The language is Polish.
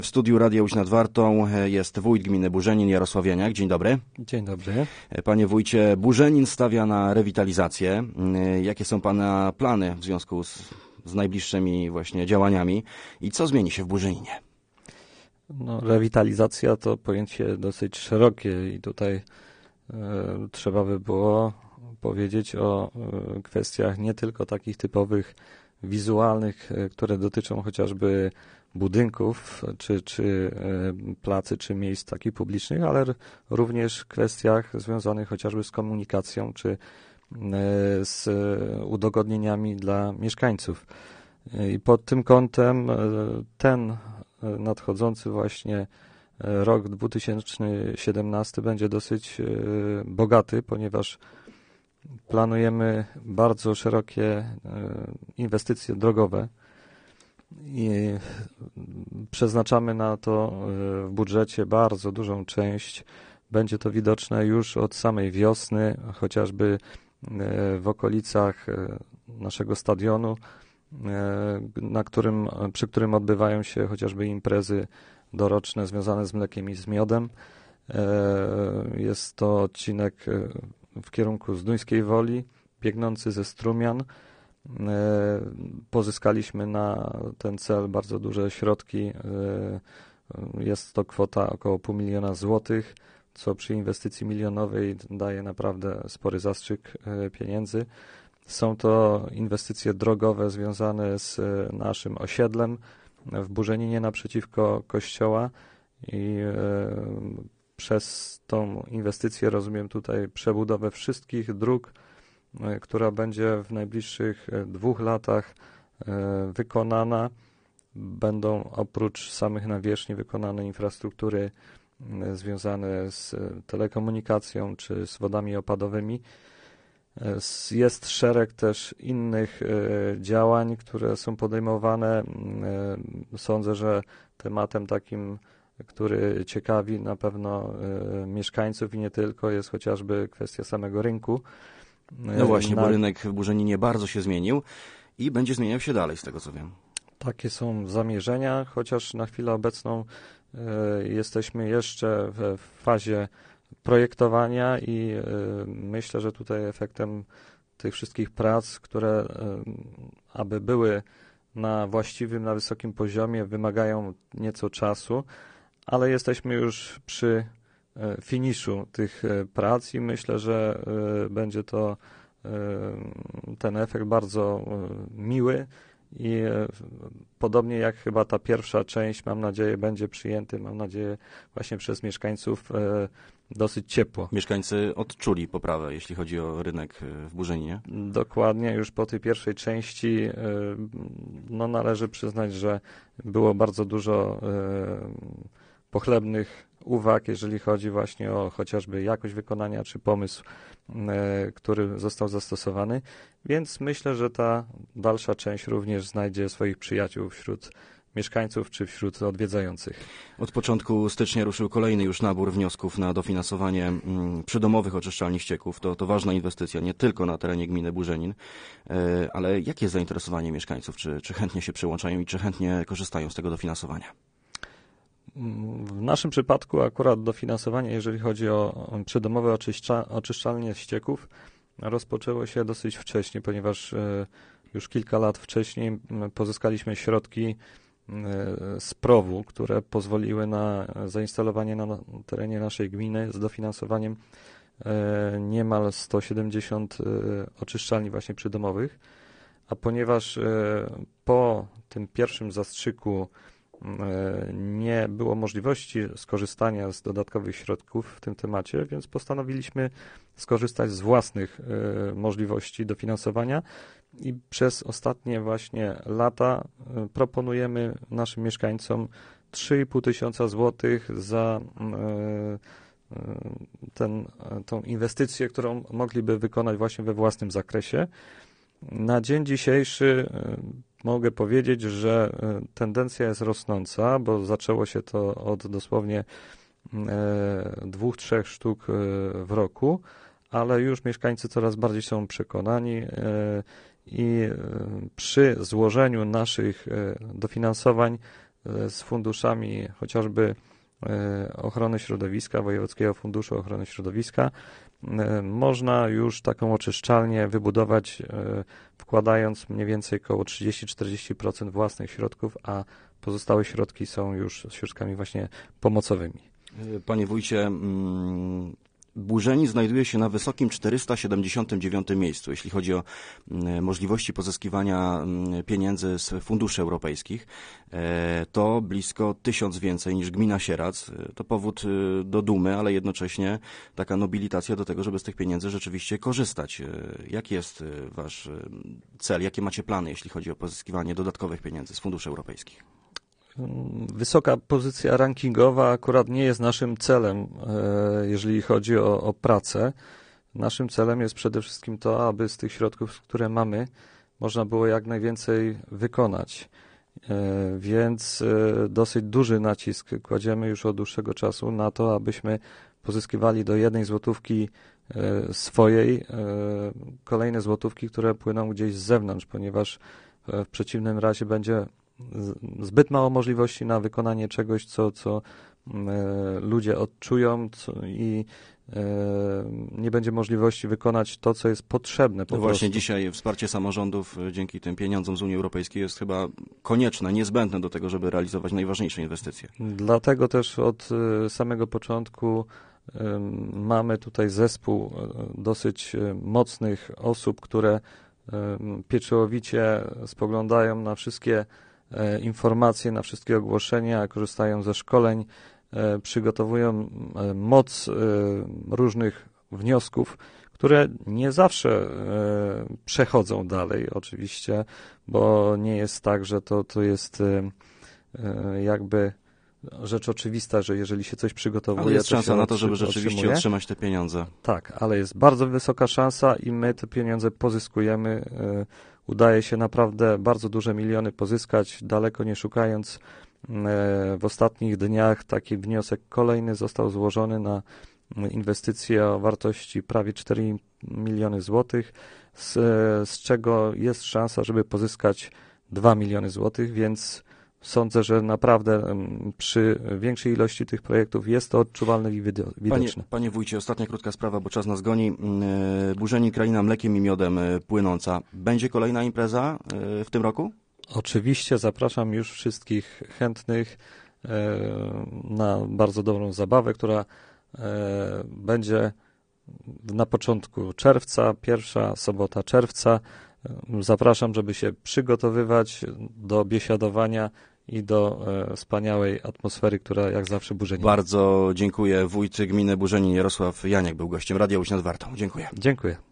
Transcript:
W studiu Radia Łódź nad Wartą jest wójt gminy Burzenin Jarosław Janiak. Dzień dobry. Dzień dobry. Panie wójcie, Burzenin stawia na rewitalizację. Jakie są pana plany w związku z najbliższymi właśnie działaniami i co zmieni się w Burzeninie? Rewitalizacja to pojęcie dosyć szerokie i tutaj trzeba by było powiedzieć o kwestiach nie tylko takich typowych wizualnych, które dotyczą chociażby budynków, czy placy, czy miejsc takich publicznych, ale również kwestiach związanych chociażby z komunikacją, czy z udogodnienieniami dla mieszkańców. I pod tym kątem ten nadchodzący właśnie rok 2017 będzie dosyć bogaty, ponieważ planujemy bardzo szerokie inwestycje drogowe i przeznaczamy na to w budżecie bardzo dużą część. Będzie to widoczne już od samej wiosny, chociażby w okolicach naszego stadionu, przy którym odbywają się chociażby imprezy doroczne związane z mlekiem i z miodem. Jest to odcinek w kierunku Zduńskiej Woli, biegnący ze Strumian. Pozyskaliśmy na ten cel bardzo duże środki. Jest to kwota około 500 000 złotych, co przy inwestycji milionowej daje naprawdę spory zastrzyk pieniędzy. Są to inwestycje drogowe związane z naszym osiedlem w Burzeninie naprzeciwko kościoła i przez tą inwestycję rozumiem tutaj przebudowę wszystkich dróg, która będzie w najbliższych 2 latach wykonana. Będą oprócz samych nawierzchni wykonane infrastruktury związane z telekomunikacją czy z wodami opadowymi. Jest szereg też innych działań, które są podejmowane. Sądzę, że tematem takim, który ciekawi na pewno mieszkańców i nie tylko, jest chociażby kwestia samego rynku. No właśnie, bo rynek w Burzeninie bardzo się zmienił i będzie zmieniał się dalej, z tego co wiem. Takie są zamierzenia, chociaż na chwilę obecną jesteśmy jeszcze w fazie projektowania i myślę, że tutaj efektem tych wszystkich prac, które aby były na właściwym, na wysokim poziomie, wymagają nieco czasu, ale jesteśmy już przy finiszu tych prac i myślę, że będzie to ten efekt bardzo miły i podobnie jak chyba ta pierwsza część, mam nadzieję, będzie przyjęty, właśnie przez mieszkańców dosyć ciepło. Mieszkańcy odczuli poprawę, jeśli chodzi o rynek w Burzeninie? Dokładnie, już po tej pierwszej części należy przyznać, że było bardzo dużo pochlebnych uwag, jeżeli chodzi właśnie o chociażby jakość wykonania czy pomysł, który został zastosowany, więc myślę, że ta dalsza część również znajdzie swoich przyjaciół wśród mieszkańców czy wśród odwiedzających. Od początku stycznia ruszył kolejny już nabór wniosków na dofinansowanie przydomowych oczyszczalni ścieków. To ważna inwestycja, nie tylko na terenie gminy Burzenin, ale jakie jest zainteresowanie mieszkańców? Czy chętnie się przyłączają i czy chętnie korzystają z tego dofinansowania? W naszym przypadku akurat dofinansowanie, jeżeli chodzi o przydomowe oczyszczalnie ścieków, rozpoczęło się dosyć wcześnie, ponieważ już kilka lat wcześniej pozyskaliśmy środki z PROW-u, które pozwoliły na zainstalowanie na terenie naszej gminy z dofinansowaniem niemal 170 oczyszczalni właśnie przydomowych, a ponieważ po tym pierwszym zastrzyku nie było możliwości skorzystania z dodatkowych środków w tym temacie, więc postanowiliśmy skorzystać z własnych możliwości dofinansowania i przez ostatnie właśnie lata proponujemy naszym mieszkańcom 3,5 tysiąca złotych za tą inwestycję, którą mogliby wykonać właśnie we własnym zakresie. Na dzień dzisiejszy mogę powiedzieć, że tendencja jest rosnąca, bo zaczęło się to od dosłownie 2-3 sztuk w roku, ale już mieszkańcy coraz bardziej są przekonani i przy złożeniu naszych dofinansowań z funduszami chociażby ochrony środowiska, Wojewódzkiego Funduszu Ochrony Środowiska, można już taką oczyszczalnię wybudować, wkładając mniej więcej około 30-40% własnych środków, a pozostałe środki są już środkami właśnie pomocowymi. Panie wójcie, Burzenin znajduje się na wysokim 479 miejscu, jeśli chodzi o możliwości pozyskiwania pieniędzy z funduszy europejskich. To blisko 1000 więcej niż gmina Sierac. To powód do dumy, ale jednocześnie taka nobilitacja do tego, żeby z tych pieniędzy rzeczywiście korzystać. Jaki jest wasz cel? Jakie macie plany, jeśli chodzi o pozyskiwanie dodatkowych pieniędzy z funduszy europejskich? Wysoka pozycja rankingowa akurat nie jest naszym celem, jeżeli chodzi o pracę. Naszym celem jest przede wszystkim to, aby z tych środków, które mamy, można było jak najwięcej wykonać. Więc dosyć duży nacisk kładziemy już od dłuższego czasu na to, abyśmy pozyskiwali do 1 złotówki swojej kolejne złotówki, które płyną gdzieś z zewnątrz, ponieważ w przeciwnym razie będzie zbyt mało możliwości na wykonanie czegoś, co ludzie odczują i nie będzie możliwości wykonać to, co jest potrzebne. No właśnie dzisiaj wsparcie samorządów dzięki tym pieniądzom z Unii Europejskiej jest chyba konieczne, niezbędne do tego, żeby realizować najważniejsze inwestycje. Dlatego też od samego początku mamy tutaj zespół dosyć mocnych osób, które pieczołowicie spoglądają na wszystkie informacje, na wszystkie ogłoszenia, korzystają ze szkoleń, przygotowują moc różnych wniosków, które nie zawsze przechodzą dalej oczywiście, bo nie jest tak, że to jest jakby rzecz oczywista, że jeżeli się coś przygotowuje, ale jest to szansa się na to, żeby rzeczywiście otrzymuje. otrzymać te pieniądze. Tak, ale jest bardzo wysoka szansa i my te pieniądze pozyskujemy. Udaje się naprawdę bardzo duże miliony pozyskać, daleko nie szukając. W ostatnich dniach taki wniosek kolejny został złożony na inwestycje o wartości prawie 4 miliony złotych, z czego jest szansa, żeby pozyskać 2 miliony złotych, więc sądzę, że naprawdę przy większej ilości tych projektów jest to odczuwalne i widoczne. Panie wójcie, ostatnia krótka sprawa, bo czas nas goni. Burzenin kraina mlekiem i miodem płynąca. Będzie kolejna impreza w tym roku? Oczywiście zapraszam już wszystkich chętnych na bardzo dobrą zabawę, która będzie na początku czerwca, pierwsza sobota czerwca. Zapraszam, żeby się przygotowywać do biesiadowania i do wspaniałej atmosfery, która jak zawsze Burzenin. Bardzo dziękuję. Wójt gminy Burzenin Jarosław Janiak był gościem Radia Łódź nad Wartą. Dziękuję. Dziękuję.